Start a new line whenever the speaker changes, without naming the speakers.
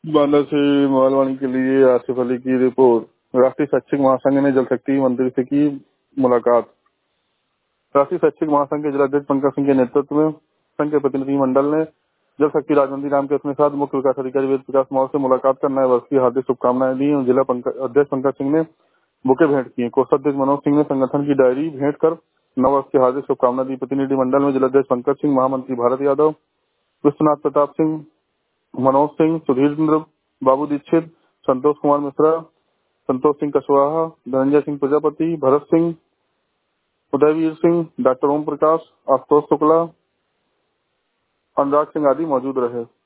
बांदा से मोबाइलवाणी के लिए आसिफ अली की रिपोर्ट। राष्ट्रीय शैक्षिक महासंघ ने जल शक्ति मंत्री से की मुलाकात। राष्ट्रीय शैक्षिक महासंघ के जिलाध्यक्ष पंकज सिंह के नेतृत्व में संघ के प्रतिनिधि मंडल ने जल शक्ति राज्य राम के अपने साथ मुख्य विकास अधिकारी वेद प्रकाश मौर्य से मुलाकात कर नए वर्ष की हार्दिक शुभकामनाएं दी। जिला अध्यक्ष पंकज सिंह ने बुके भेंट किए। कोषाध्यक्ष मनोज सिंह ने संगठन की डायरी भेंट कर नव वर्ष की हार्दिक शुभकामनाएं दी। प्रतिनिधि मंडल में जिलाध्यक्ष पंकज सिंह, महामंत्री भारत यादव, विश्वनाथ प्रताप सिंह, मनोज सिंह, सुधीर बाबू दीक्षित, संतोष कुमार मिश्रा, संतोष सिंह कशवाहा, धनंजय सिंह प्रजापति, भरत सिंह, उदयवीर सिंह, डॉक्टर ओम प्रकाश, आशुतोष शुक्ला, अनुराग सिंह आदि मौजूद रहे।